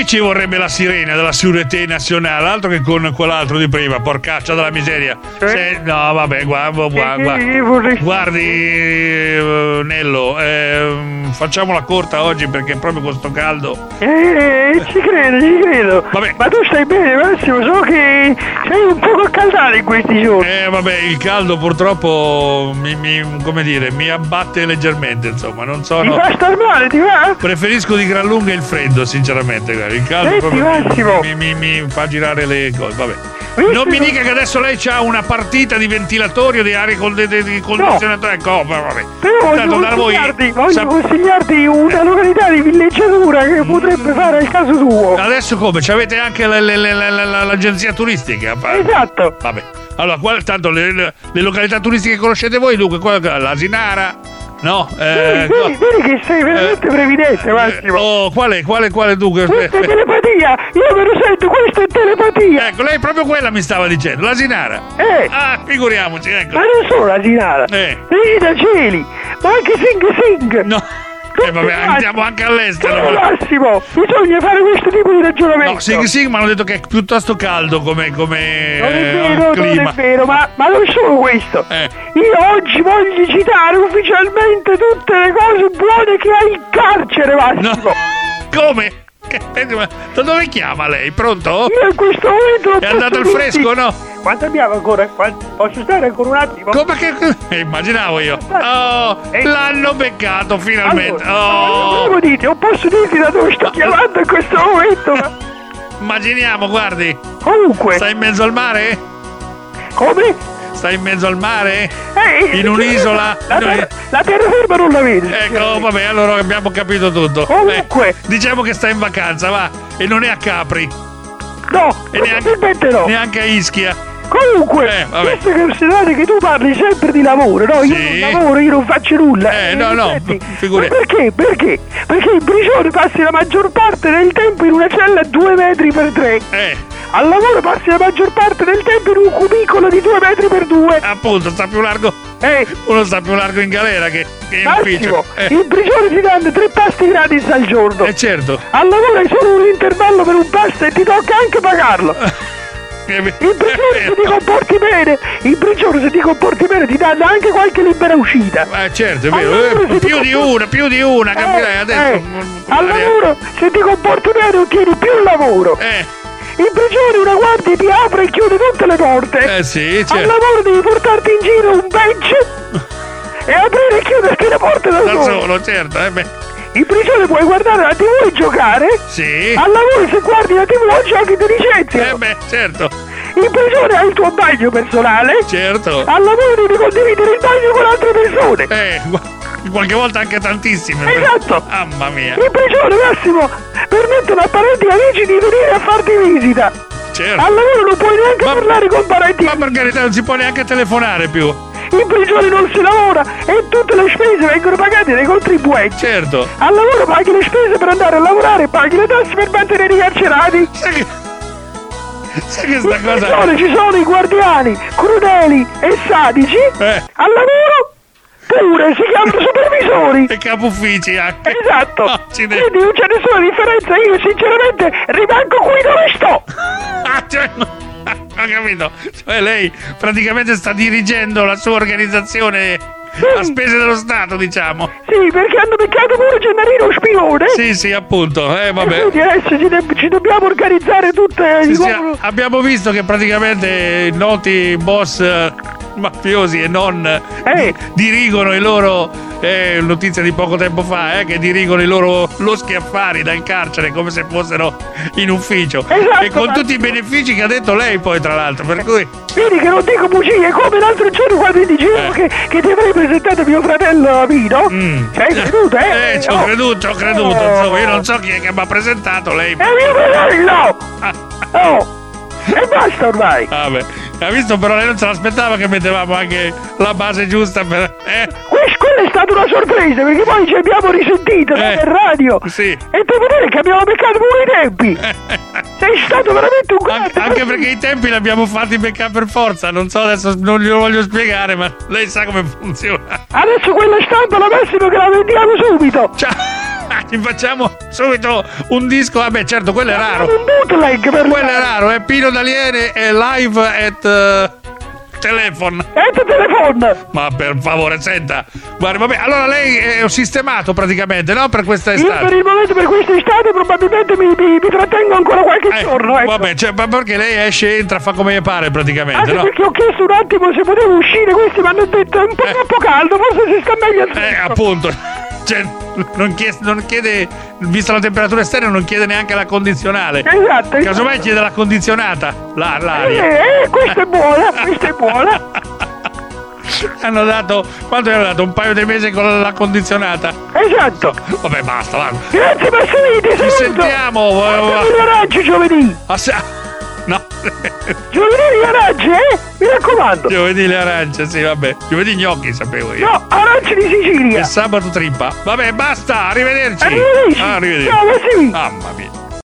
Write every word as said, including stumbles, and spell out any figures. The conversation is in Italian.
ci vorrebbe la sirena della Sûreté Nazionale, altro che con quell'altro di prima, porcaccia della miseria. Eh? Se, no, vabbè, guarda, guarda, Che- che vorresti- guardi, eh, Nello, ehm, facciamola corta oggi perché proprio con sto caldo. Eh, ci credo, ci credo. Vabbè. Ma tu stai bene, Massimo? So che sei un po' accaldato in questi giorni. Eh, vabbè, il caldo purtroppo mi, mi- come dire, mi abbatte leggermente, insomma, non Ti sono... fa star male, ti va? Preferisco di gran lunga il freddo, sinceramente, guarda. Il caldo Senti, proprio Massimo. mi, mi- mi fa girare le cose, vabbè. Visto Non mi che- dica che adesso lei ha una partita di ventilatori o di aria con- di, di- di condizionatori. Ecco, vabbè. Però voglio Tanto da voi- consigliarti, voglio sap- consigliarti una località di villeggiatura che potrebbe fare al caso tuo. Adesso come? C'avete anche le- le- le- le- le- l'agenzia turistica? Esatto. Vabbè. Allora, qual- tanto le, le- le località turistiche che conoscete voi, dunque, quella- l'Asinara, no? Eh, Vedi, vedi, vedi che sei veramente eh, previdente, Massimo. Oh, quale, quale, quale dunque? Questa è telepatia, io me lo sento, questa è telepatia. Ecco, lei proprio quella mi stava dicendo, l'Asinara. Eh, Ah, figuriamoci, ecco. ma non solo la Sinara, Eh. vedi da cieli, ma anche Sing Sing. No. Eh, vabbè, andiamo anche all'estero. No, ma- Massimo, bisogna fare questo tipo di ragionamento. No, Sing Sing mi hanno detto che è piuttosto caldo come, come Non è eh, vero, non clima. è vero, ma, ma non solo questo. Eh. Io oggi voglio citare ufficialmente tutte le cose buone che hai in carcere, Massimo. No. Come? Che- Da dove chiama lei? Pronto? Io in questo momento non È andato al posso fresco, dirti- no? Quanto abbiamo ancora? Quanto- Posso stare ancora un attimo? Come che... eh, immaginavo io. Oh, Eh. l'hanno beccato finalmente. Allora, Oh. volevo dirti, o posso dirti da dove sto chiamando in questo momento? Ma... Immaginiamo, guardi. Comunque, Sta in mezzo al mare? come? Sta in mezzo al mare? Eh, In un'isola? La, terra- la terraferma non la vedi. Ecco, vabbè, allora abbiamo capito tutto. Comunque. Eh, diciamo che sta in vacanza, va. E non è a Capri. No, E neanche, probabilmente no. neanche a Ischia. Comunque, Eh, vabbè. visto che considerate che tu parli sempre di lavoro, no? Io Sì. non lavoro, io non faccio nulla. Eh, no, no, senti, figurati. ma perché? Perché? Perché il bricione passi la maggior parte del tempo in una cella a due metri per tre. Eh, Al lavoro passi la maggior parte del tempo in un cubicolo di due metri per due. appunto, sta più largo. Eh, Uno sta più largo in galera che, che in Massimo, ufficio. Eh, il bricione ti danno tre pasti gratis al giorno. eh, certo. Al lavoro hai solo un intervallo per un pasto e ti tocca anche pagarlo. Eh, Il prigione se ti comporti bene, il prigione se ti comporti bene ti danno anche qualche libera uscita. Eh, certo, è vero. Al lavoro Eh, se ti più di comporti- una, più di una, capirai Eh, adesso. eh, mm, al l'aria- lavoro se ti comporti bene ottieni più lavoro. Eh, In prigione una guardia ti apre e chiude tutte le porte. eh sì, Al certo. lavoro devi portarti in giro un badge e aprire e chiuderti le porte da Da solo. solo, certo. Eh, beh, In prigione puoi guardare la tivù e giocare. sì. Al lavoro se guardi la tivù o giochi ti Eh, licenziano. beh, certo. In prigione hai il tuo bagno personale. Certo. Al lavoro devi condividere il bagno con altre persone. Eh, gu- qualche volta anche tantissime. Esatto. Mamma mia. In prigione, Massimo, permettono a parenti e amici di venire a farti visita. Certo. Al lavoro non puoi neanche Ma- parlare con parenti. Ma per carità non si può neanche telefonare più. In prigione non si lavora e tutte le spese vengono pagate dai contribuenti. Certo. Al lavoro paghi le spese per andare a lavorare e paghi le tasse per mantenere i carcerati. Sai che, sai che In sta cosa... prigione ci sono i guardiani crudeli e sadici. Eh. Al lavoro pure si chiamano supervisori. E capo uffici anche. Esatto. Accidenti. Quindi non c'è nessuna differenza. Io sinceramente rimango qui dove sto. Ah, cioè, no, ho capito. Cioè lei praticamente sta dirigendo la sua organizzazione a spese dello Stato, diciamo. Sì, perché hanno beccato pure Gennarino spione. Sì, sì, appunto. Eh, E vabbè. quindi adesso ci, de- ci dobbiamo organizzare tutte Sì, di sì, nuovo. abbiamo visto che praticamente noti boss eh, mafiosi e non Eh. dirigono i loro eh, notizia di poco tempo fa eh, che dirigono i loro loschi affari dal carcere come se fossero in ufficio Esatto, e con ma- tutti i benefici che ha detto lei poi tra l'altro, per cui Vedi che non dico bugie, come l'altro giorno quando ti dicevo Eh. che, che ti avrei presentato mio fratello Amino. Mm. Ci hai creduto, eh? Eh, ci ho Oh. creduto, ci ho creduto, Oh. insomma, io non so chi è che mi ha presentato lei. È mio fratello! Ah, Oh! E basta ormai! vabbè, ha visto però lei non se l'aspettava che mettevamo anche la base giusta per... Eh? Questo quella è stata una sorpresa, perché poi ci abbiamo risentito Eh, in radio. sì. E devo dire che abbiamo beccato pure i tempi. Sei stato veramente un An- grande. anche perché i tempi li abbiamo fatti beccare per forza. Non so, adesso non glielo voglio spiegare, ma lei sa come funziona. Adesso quella stampa la massimo che la vendiamo subito. Ciao. Ci facciamo subito un disco. Vabbè, certo, quello è raro. Un bootleg per Quello è raro, è Pino Daniele e live at uh, telephone. E tu telefono. Ma per favore, senta. Guarda, vabbè, allora lei è sistemato praticamente, no? Per questa Io per estate. il momento, per quest'estate, probabilmente mi, mi, mi trattengo ancora qualche Eh, giorno. Ecco. vabbè, cioè, ma perché lei esce, entra, fa come gli pare praticamente, Anche no? perché ho chiesto un attimo se potevo uscire, questi mi hanno detto è un po' Eh. troppo caldo, forse si sta meglio al Eh, fresco. appunto. Cioè, non chiede, non chiede, vista la temperatura esterna, non chiede neanche la condizionale. Esatto. Casomai chiede la condizionata, la, l'aria. Eh, eh, questa è buona, questa è buona. Hanno dato, quanto hanno dato? Un paio di mesi con la condizionata. Esatto. Vabbè, basta, va. Grazie Massimiti, Ci saluto. sentiamo. Portami gli araggi giovedì. Ah, se- No, Giovedì gli araggi, eh? Mi raccomando. giovedì le arance, sì, vabbè. Giovedì gnocchi, sapevo io. No, araggi di Sicilia. E sabato trippa. Vabbè, basta, arrivederci. Arrivederci. Ah, arrivederci. Ciao Massimiti. Mamma mia.